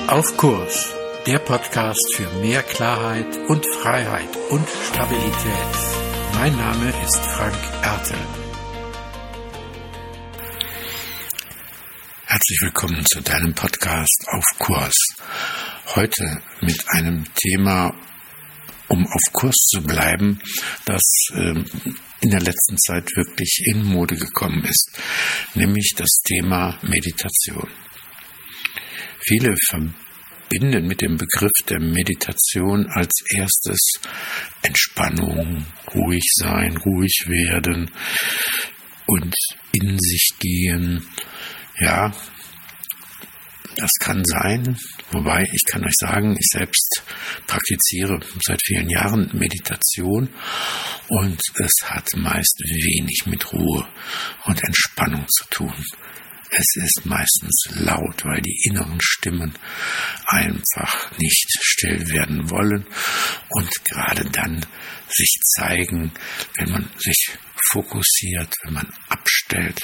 Auf Kurs, der Podcast für mehr Klarheit und Freiheit und Stabilität. Mein Name ist Frank Ertel. Herzlich willkommen zu deinem Podcast Auf Kurs. Heute mit einem Thema, um auf Kurs zu bleiben, das in der letzten Zeit wirklich in Mode gekommen ist, nämlich das Thema Meditation. Viele verbinden mit dem Begriff der Meditation als erstes Entspannung, ruhig sein, ruhig werden und in sich gehen. Ja, das kann sein, wobei ich kann euch sagen, ich selbst praktiziere seit vielen Jahren Meditation und es hat meist wenig mit Ruhe und Entspannung zu tun. Es ist meistens laut, weil die inneren Stimmen einfach nicht still werden wollen und gerade dann sich zeigen, wenn man sich fokussiert, wenn man abstellt.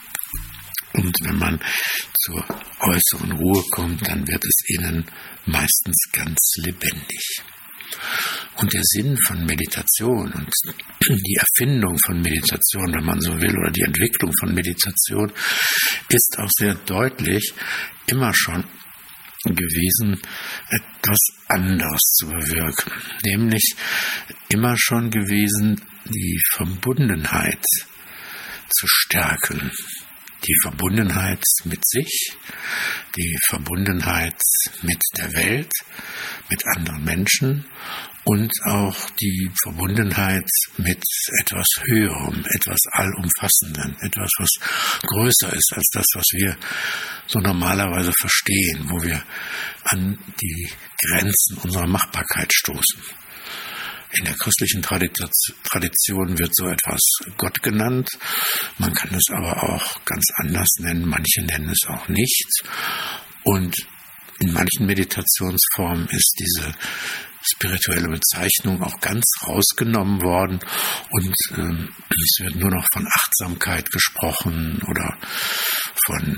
Und wenn man zur äußeren Ruhe kommt, dann wird es innen meistens ganz lebendig. Und der Sinn von Meditation und die Erfindung von Meditation, wenn man so will, oder die Entwicklung von Meditation, ist auch sehr deutlich immer schon gewesen, etwas anderes zu bewirken. Nämlich immer schon gewesen, die Verbundenheit zu stärken. Die Verbundenheit mit sich, die Verbundenheit mit der Welt, mit anderen Menschen und auch die Verbundenheit mit etwas Höherem, etwas Allumfassendem, etwas, was größer ist als das, was wir so normalerweise verstehen, wo wir an die Grenzen unserer Machbarkeit stoßen. In der christlichen Tradition wird so etwas Gott genannt. Man kann es aber auch ganz anders nennen. Manche nennen es auch nicht. Und in manchen Meditationsformen ist diese spirituelle Bezeichnung auch ganz rausgenommen worden und es wird nur noch von Achtsamkeit gesprochen oder von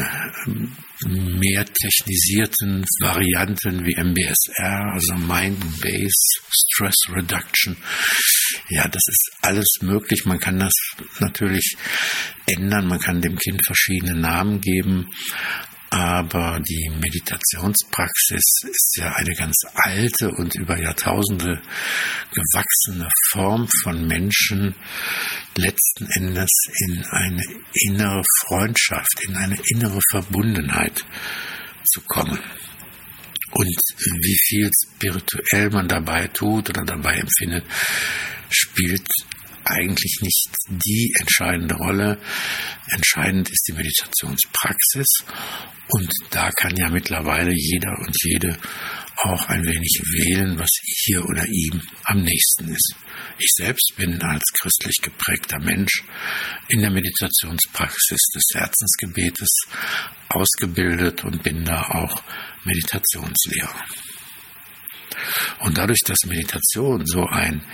mehr technisierten Varianten wie MBSR, also Mind-Based Stress Reduction. Ja, das ist alles möglich. Man kann das natürlich ändern, man kann dem Kind verschiedene Namen geben. Aber die Meditationspraxis ist ja eine ganz alte und über Jahrtausende gewachsene Form von Menschen, letzten Endes in eine innere Freundschaft, in eine innere Verbundenheit zu kommen. Und wie viel spirituell man dabei tut oder dabei empfindet, spielt eigentlich nicht die entscheidende Rolle. Entscheidend ist die Meditationspraxis und da kann ja mittlerweile jeder und jede auch ein wenig wählen, was ihr oder ihm am nächsten ist. Ich selbst bin als christlich geprägter Mensch in der Meditationspraxis des Herzensgebetes ausgebildet und bin da auch Meditationslehrer. Und dadurch, dass Meditation so ein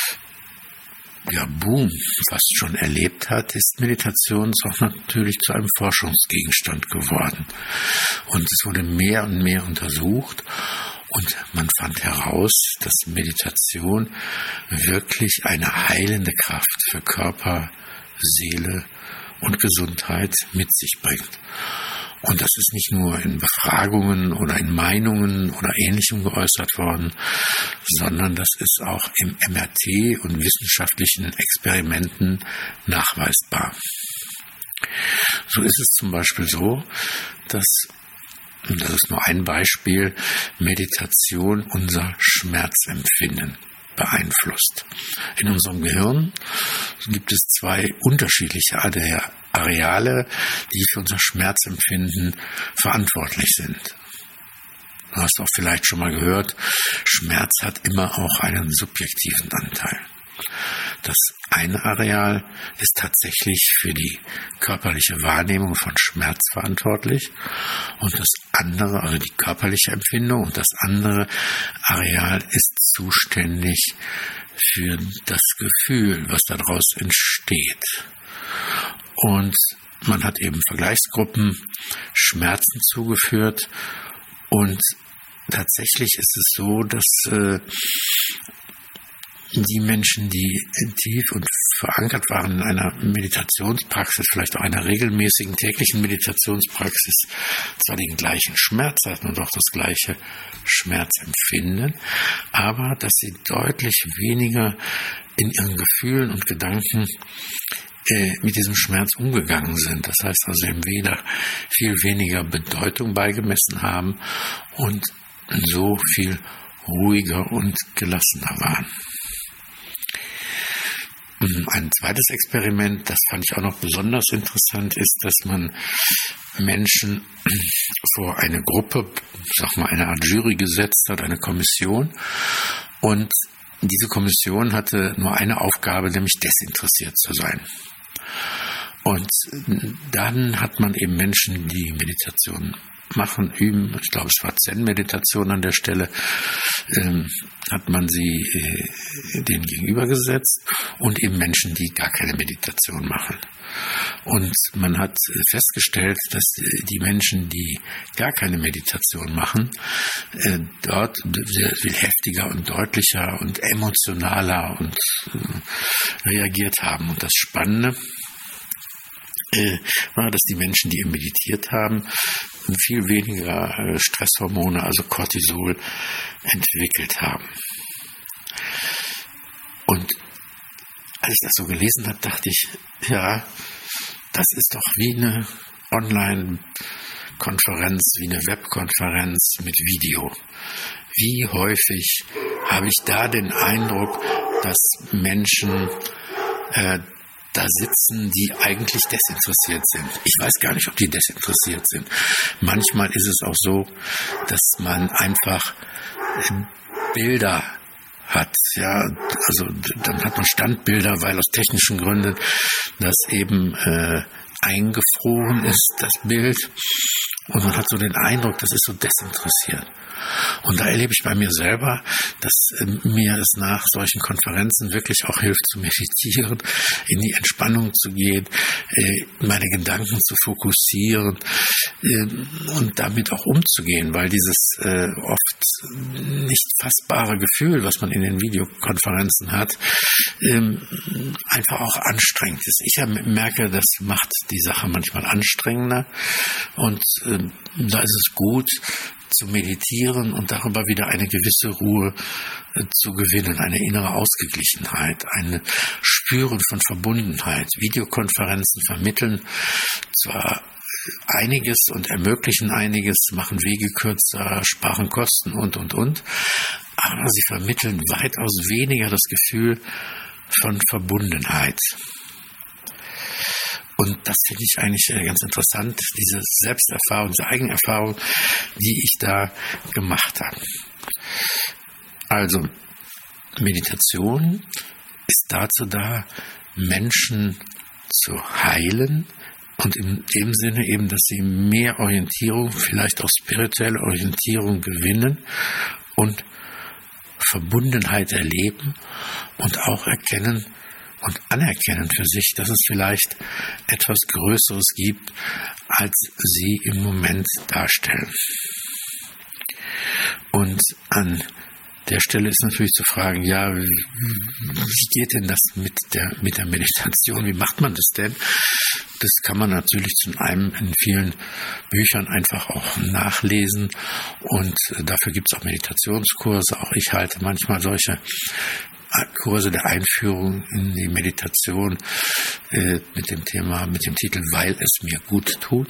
Boom fast schon erlebt hat, ist Meditation auch natürlich zu einem Forschungsgegenstand geworden. Und es wurde mehr und mehr untersucht und man fand heraus, dass Meditation wirklich eine heilende Kraft für Körper, Seele und Gesundheit mit sich bringt. Und das ist nicht nur in Befragungen oder in Meinungen oder Ähnlichem geäußert worden, sondern das ist auch im MRT und wissenschaftlichen Experimenten nachweisbar. So ist es zum Beispiel so, dass, und das ist nur ein Beispiel, Meditation unser Schmerzempfinden beeinflusst. In unserem Gehirn gibt es zwei unterschiedliche Areale, die für unser Schmerzempfinden verantwortlich sind. Du hast auch vielleicht schon mal gehört, Schmerz hat immer auch einen subjektiven Anteil. Das eine Areal ist tatsächlich für die körperliche Wahrnehmung von Schmerz verantwortlich und das andere, also die körperliche Empfindung, und das andere Areal ist zuständig für das Gefühl, was daraus entsteht. Und man hat eben Vergleichsgruppen Schmerzen zugeführt Und tatsächlich ist es so, dass die Menschen, die tief und verankert waren in einer Meditationspraxis, vielleicht auch einer regelmäßigen täglichen Meditationspraxis, zwar den gleichen Schmerz hatten und auch das gleiche Schmerzempfinden, aber dass sie deutlich weniger in ihren Gefühlen und Gedanken mit diesem Schmerz umgegangen sind. Das heißt also, dem weder viel weniger Bedeutung beigemessen haben und so viel ruhiger und gelassener waren. Ein zweites Experiment, das fand ich auch noch besonders interessant, ist, dass man Menschen vor eine Gruppe, eine Art Jury gesetzt hat, eine Kommission. Und diese Kommission hatte nur eine Aufgabe, nämlich desinteressiert zu sein. Und dann hat man eben Menschen, die Meditation machen, üben, ich glaube, es war Zen-Meditation an der Stelle, hat man sie denen gegenübergesetzt und eben Menschen, die gar keine Meditation machen. Und man hat festgestellt, dass die Menschen, die gar keine Meditation machen, dort sehr viel heftiger und deutlicher und emotionaler und reagiert haben. Und das Spannende war, dass die Menschen, die eben meditiert haben, viel weniger Stresshormone, also Cortisol, entwickelt haben. Und als ich das so gelesen habe, dachte ich, ja, das ist doch wie eine Online-Konferenz, wie eine Webkonferenz mit Video. Wie häufig habe ich da den Eindruck, dass Menschen da sitzen, die eigentlich desinteressiert sind. Ich weiß gar nicht, ob die desinteressiert sind. Manchmal ist es auch so, dass man einfach Bilder hat, ja, also dann hat man Standbilder, weil aus technischen Gründen das eben eingefroren ist, das Bild, und man hat so den Eindruck, das ist so desinteressiert. Und da erlebe ich bei mir selber, dass mir es nach solchen Konferenzen wirklich auch hilft zu meditieren, in die Entspannung zu gehen, meine Gedanken zu fokussieren und damit auch umzugehen, weil dieses oft nicht fassbare Gefühl, was man in den Videokonferenzen hat, einfach auch anstrengend ist. Ich merke, das macht die Sache manchmal anstrengender, und da ist es gut zu meditieren und darüber wieder eine gewisse Ruhe zu gewinnen, eine innere Ausgeglichenheit, ein Spüren von Verbundenheit. Videokonferenzen vermitteln zwar einiges und ermöglichen einiges, machen Wege kürzer, sparen Kosten und, aber sie vermitteln weitaus weniger das Gefühl von Verbundenheit. Und das finde ich eigentlich ganz interessant, diese Selbsterfahrung, diese Eigenerfahrung, die ich da gemacht habe. Also, Meditation ist dazu da, Menschen zu heilen, und in dem Sinne eben, dass sie mehr Orientierung, vielleicht auch spirituelle Orientierung gewinnen und Verbundenheit erleben und auch erkennen und anerkennen für sich, dass es vielleicht etwas Größeres gibt, als sie im Moment darstellen. Und an der Stelle ist natürlich zu fragen, ja, wie geht denn das mit der Meditation? Wie macht man das denn? Das kann man natürlich zum einen in vielen Büchern einfach auch nachlesen, und dafür gibt es auch Meditationskurse. Auch ich halte manchmal solche Kurse der Einführung in die Meditation mit dem Titel "Weil es mir gut tut".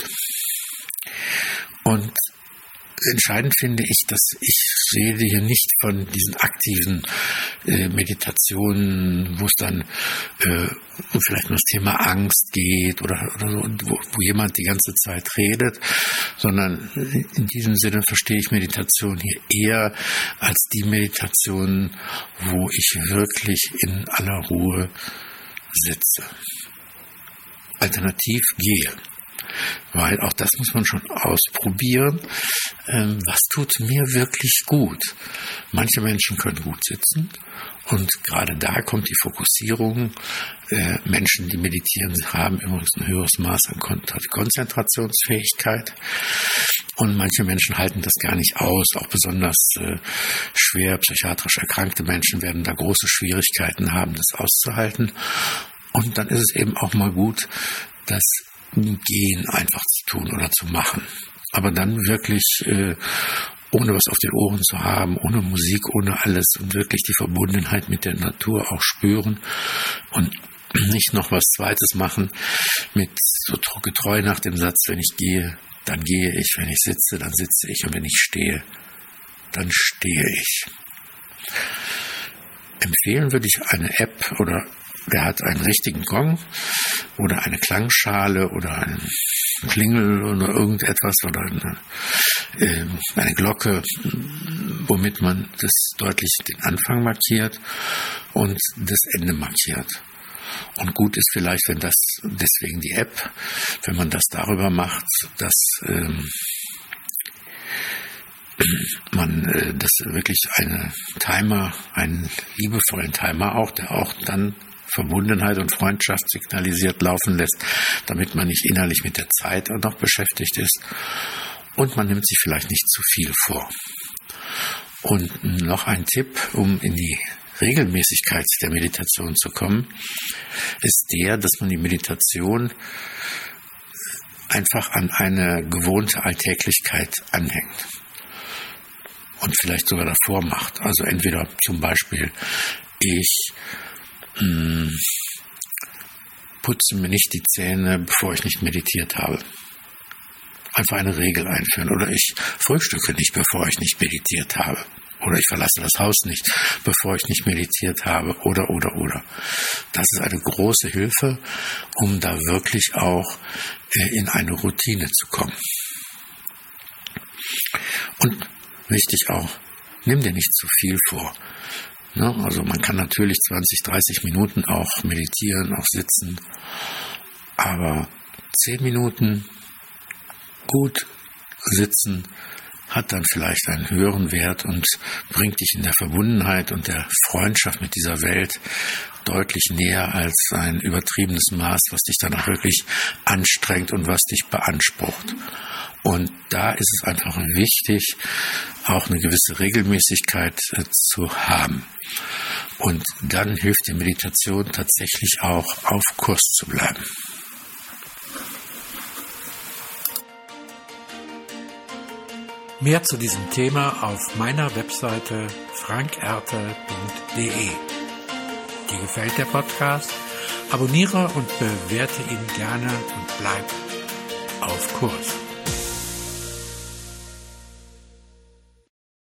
Und entscheidend finde ich, dass ich rede hier nicht von diesen aktiven Meditationen, wo es dann vielleicht um das Thema Angst geht oder so, wo jemand die ganze Zeit redet, sondern in diesem Sinne verstehe ich Meditation hier eher als die Meditation, wo ich wirklich in aller Ruhe sitze. Alternativ gehe. Weil auch das muss man schon ausprobieren. Was tut mir wirklich gut? Manche Menschen können gut sitzen Und gerade da kommt die Fokussierung. Menschen, die meditieren, haben übrigens ein höheres Maß an Konzentrationsfähigkeit. Und manche Menschen halten das gar nicht aus. Auch besonders schwer psychiatrisch erkrankte Menschen werden da große Schwierigkeiten haben, das auszuhalten. Und dann ist es eben auch mal gut, das Gehen einfach zu tun oder zu machen. Aber dann wirklich ohne was auf den Ohren zu haben, ohne Musik, ohne alles und wirklich die Verbundenheit mit der Natur auch spüren und nicht noch was Zweites machen mit so getreu nach dem Satz, wenn ich gehe, dann gehe ich, wenn ich sitze, dann sitze ich und wenn ich stehe, dann stehe ich. Empfehlen würde ich eine App oder der hat einen richtigen Gong oder eine Klangschale oder einen Klingel oder irgendetwas oder eine Glocke, womit man das deutlich den Anfang markiert und das Ende markiert. Und gut ist vielleicht, wenn das, deswegen die App, wenn man das darüber macht, dass man das wirklich einen liebevollen Timer auch, der auch dann Verbundenheit und Freundschaft signalisiert laufen lässt, damit man nicht innerlich mit der Zeit auch noch beschäftigt ist. Und man nimmt sich vielleicht nicht zu viel vor. Und noch ein Tipp, um in die Regelmäßigkeit der Meditation zu kommen, ist der, dass man die Meditation einfach an eine gewohnte Alltäglichkeit anhängt. Und vielleicht sogar davor macht. Also entweder zum Beispiel, ich putze mir nicht die Zähne, bevor ich nicht meditiert habe. Einfach eine Regel einführen. Oder ich frühstücke nicht, bevor ich nicht meditiert habe. Oder ich verlasse das Haus nicht, bevor ich nicht meditiert habe. Oder. Das ist eine große Hilfe, um da wirklich auch in eine Routine zu kommen. Und wichtig auch, nimm dir nicht zu viel vor. Also man kann natürlich 20, 30 Minuten auch meditieren, auch sitzen, aber 10 Minuten gut sitzen hat dann vielleicht einen höheren Wert und bringt dich in der Verbundenheit und der Freundschaft mit dieser Welt deutlich näher als ein übertriebenes Maß, was dich dann auch wirklich anstrengt und was dich beansprucht. Und da ist es einfach wichtig, auch eine gewisse Regelmäßigkeit zu haben. Und dann hilft die Meditation tatsächlich auch, auf Kurs zu bleiben. Mehr zu diesem Thema auf meiner Webseite frankerte.de. Dir gefällt der Podcast? Abonniere und bewerte ihn gerne und bleib auf Kurs.